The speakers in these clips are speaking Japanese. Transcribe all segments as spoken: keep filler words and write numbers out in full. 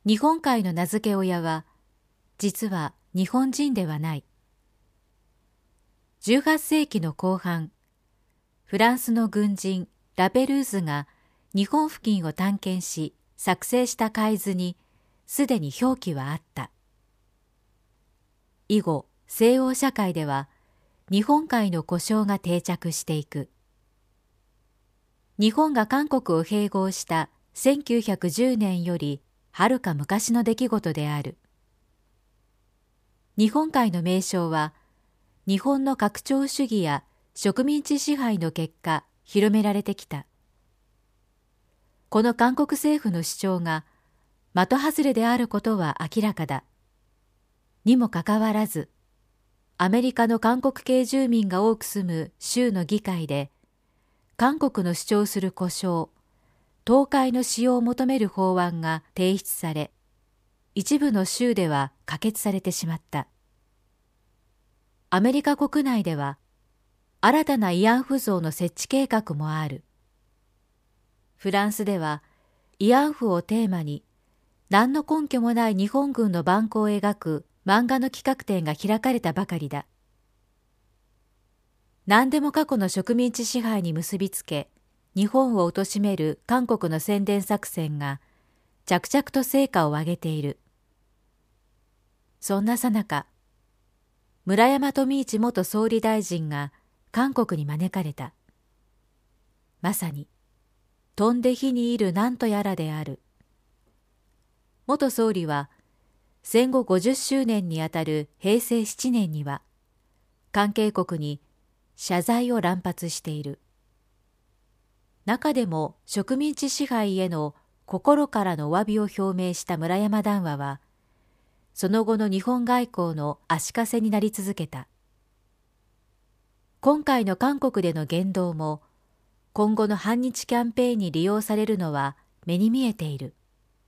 日本海の名付け親は、実は日本人ではない。じゅうはっせいきの後半、フランスの軍人ラペルーズが日本付近を探検し作成した海図にすでに表記はあった。以後、西欧社会では日本海の呼称が定着していく。日本が韓国を併合したせんきゅうひゃくじゅうねんよりはるか昔の出来事である。日本海の名称は、日本の拡張主義や植民地支配の結果、広められてきた。この韓国政府の主張が的外れであることは明らかだ。にもかかわらず、アメリカの韓国系住民が多く住む州の議会で、韓国の主張する呼称、東海の使用を求める法案が提出され、一部の州では可決されてしまった。アメリカ国内では、新たな慰安婦像の設置計画もある。フランスでは、慰安婦をテーマに、何の根拠もない日本軍の蛮行を描く漫画の企画展が開かれたばかりだ。何でも過去の植民地支配に結びつけ、日本を貶める韓国の宣伝作戦が着々と成果を上げている。そんなさなか、村山富市元総理大臣が韓国に招かれた。まさに、飛んで火にいるなんとやらである。元総理は、戦後ごじゅっしゅうねんにあたるへいせいしちねんには、関係国に謝罪を乱発している。中でも植民地支配への心からのお詫びを表明した村山談話は、その後の日本外交の足かせになり続けた。今回の韓国での言動も、今後の反日キャンペーンに利用されるのは目に見えている。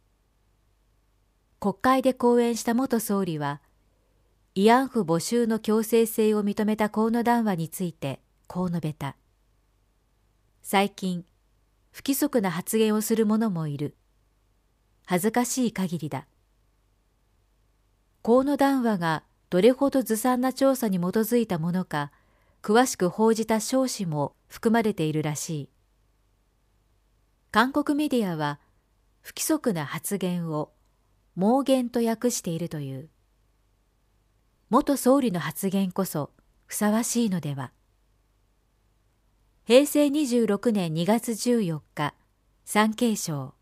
国会で講演した元総理は、慰安婦募集の強制性を認めた河野談話についてこう述べた。最近、不規則な発言をする者もいる。恥ずかしい限りだ。河野談話がどれほどずさんな調査に基づいたものか、詳しく報じた証詞も含まれているらしい。韓国メディアは、不規則な発言を妄言と訳しているという。元総理の発言こそふさわしいのでは。へいせいにじゅうろくねんにがつじゅうよっか、産経省。